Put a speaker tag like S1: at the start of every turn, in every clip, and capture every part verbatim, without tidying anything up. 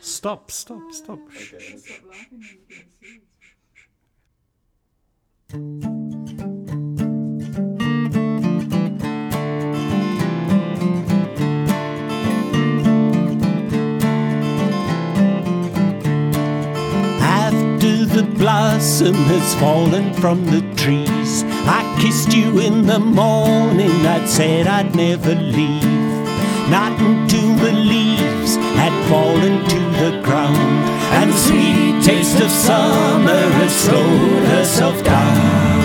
S1: Stop, stop, stop. Shh,
S2: Okay,
S1: shh,
S2: let's
S1: shh.
S2: stop laughing and we can see.
S1: After the blossom has fallen from the trees, I kissed you in the morning. I'd said I'd never leave, not until the leaves had fallen to the ground, and the sweet taste of summer had slowed herself down.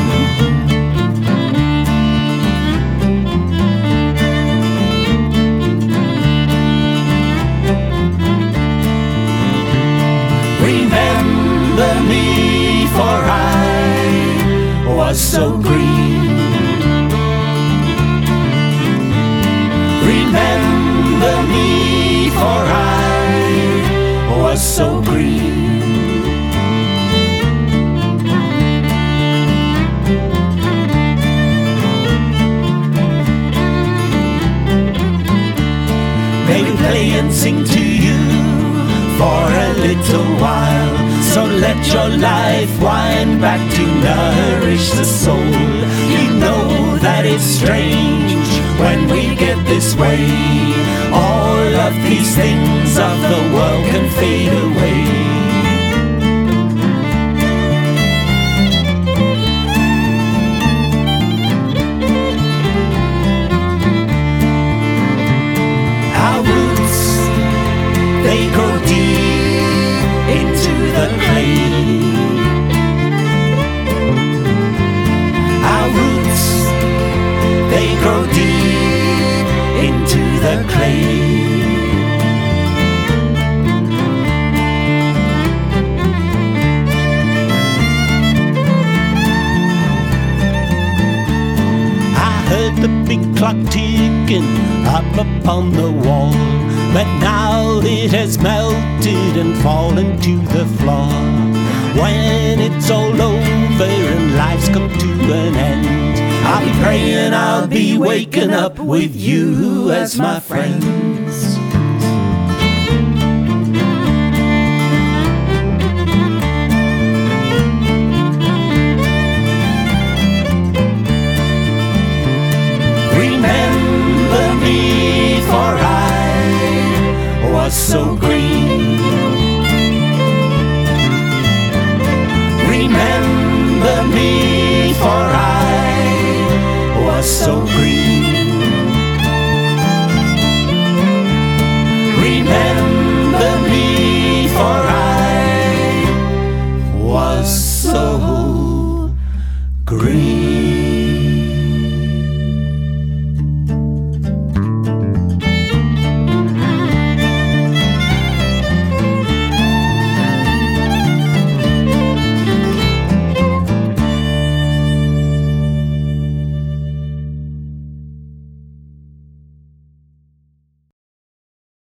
S1: Remember me, for I was so green. Remember me, for I was so green. Maybe play and sing to you for a little while, so let your life wind back to nourish the soul. You know that it's strange when we get this way. All of these things of the world can fade away. Our roots, they grow deep into the clay. Our roots, they grow deep into the clay. I heard the big clock ticking up upon the wall, but now it has melted and fallen to the floor. When it's all over and life's come to an end, I'll be praying I'll be waking up with you as my friends. Remember me, for I was so green. Remember me, for I was so green.